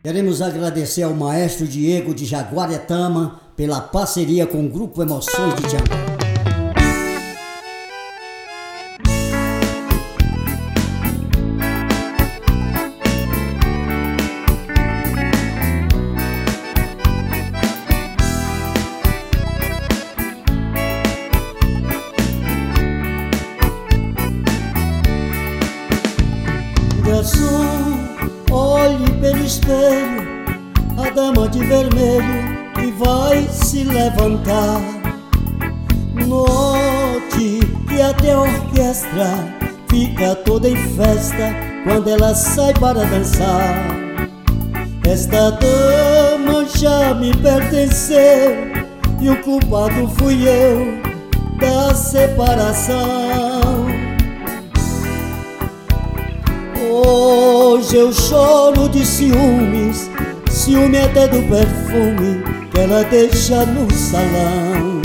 Queremos agradecer ao maestro Diego de Jaguaretama pela parceria com o Grupo Emoções de Tianguá. Garçom, olhe pelo espelho a dama de vermelho que vai se levantar. Note que até a orquestra fica toda em festa quando ela sai para dançar. Esta dama já me pertenceu e o culpado fui eu da separação. Hoje eu choro de ciúmes, ciúme até do perfume que ela deixa no salão.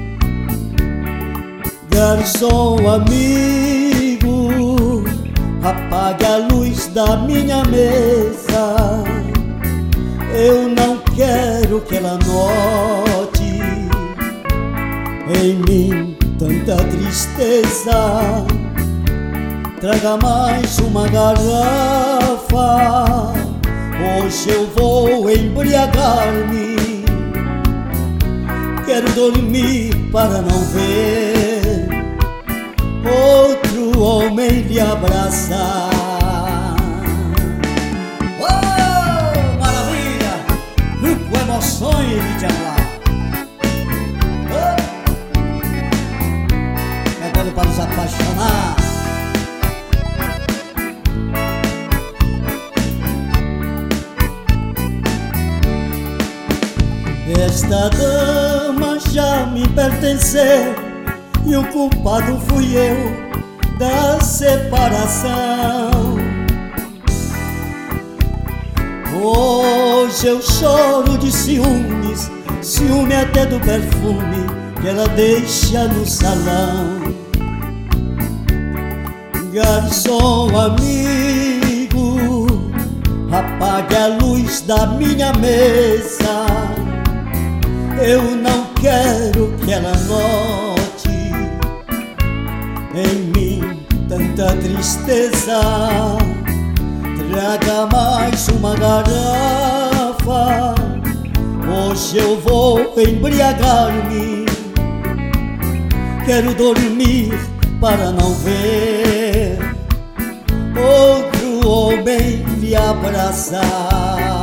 Garçom amigo, apague a luz da minha mesa. Eu não quero que ela note em mim tanta tristeza. Traga mais uma garrafa, hoje eu vou embriagar-me. Quero dormir para não ver outro homem lhe abraçar. Oh, maravilha! Grupo Emoções de Tianguá. Cantando para os apaixonados. Esta dama já me pertenceu e o culpado fui eu da separação. Hoje eu choro de ciúmes, ciúme até do perfume que ela deixa no salão. Garçom amigo, apague a luz da minha mesa. Eu não quero que ela note em mim tanta tristeza. Traga mais uma garrafa, hoje eu vou embriagar-me. Quero dormir para não ver outro homem lhe abraçar.